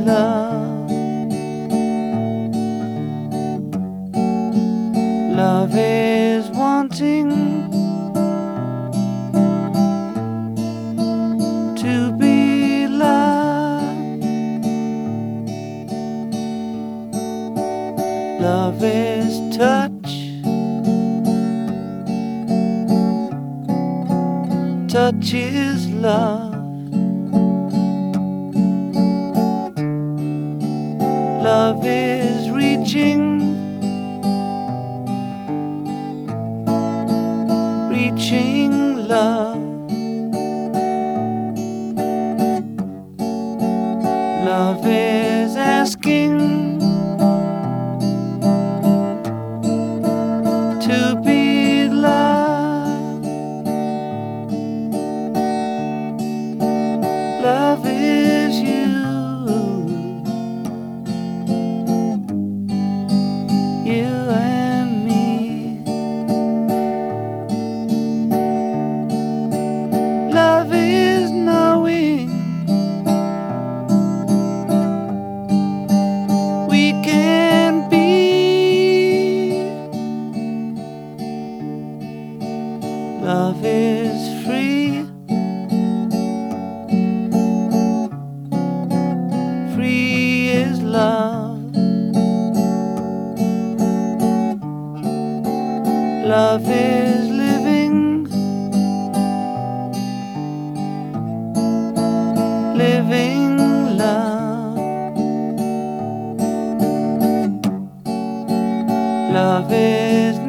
love. Love is wanting to be loved. Love is touch. Touch is love. Love is reaching, reaching love. Love is asking to be loved. Love is you. You and me. Love is knowing we can be. Love is free. Free is love. Love is living, living love. Love is